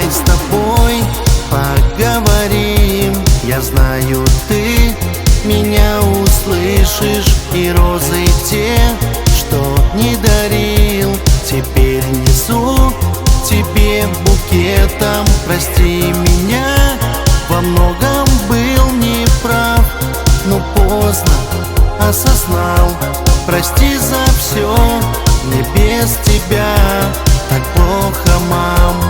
давай с тобой поговорим. Я знаю, ты меня услышишь, и розы те, что не дарил, теперь несу тебе букетом. Прости меня, во многом был неправ, но поздно осознал. Прости за все, мне без тебя так плохо, мам.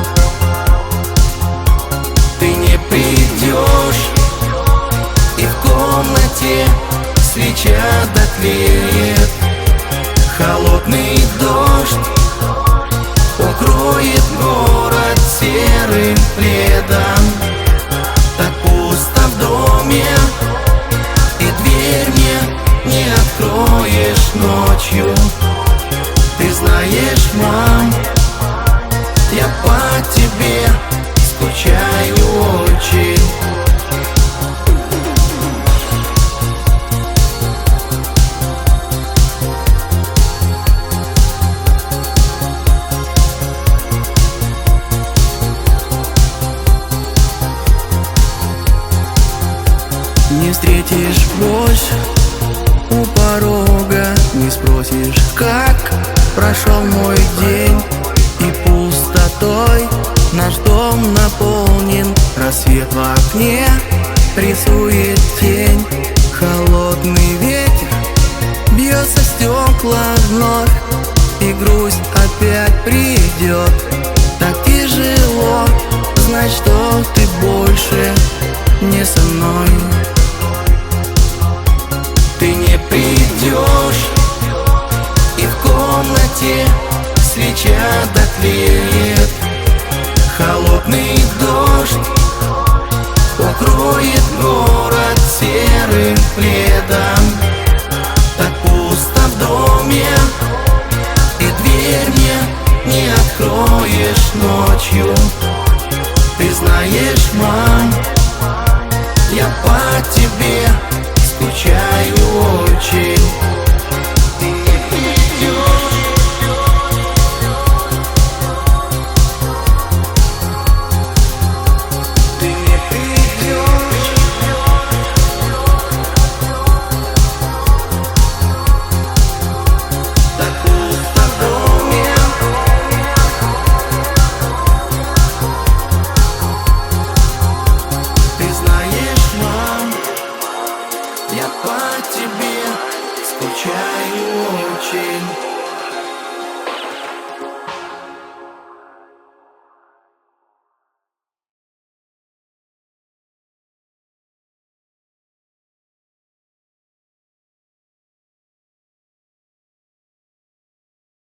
Ты не придешь, и в комнате свеча дотлеет. Холодный дождь укроет город серым пледом. Так пусто в доме, и дверь мне не откроешь ночью. Ты знаешь, мам, я по тебе скучаю очень. Не встретишь больше у порога, не спросишь, как прошел мой день. И пустотой наш дом наполнен, рассвет в окне рисует тень. Холодный ветер бьется в стекла вновь, и грусть опять придет. Так тяжело знать, что ты больше не со мной. Ты не придешь, и в комнате свеча дотлеет. Холодный дождь укроет город серым пледом. Так пусто в доме, и дверь мне не откроешь ночью. Ты знаешь, мам, я по тебе скучаю очень.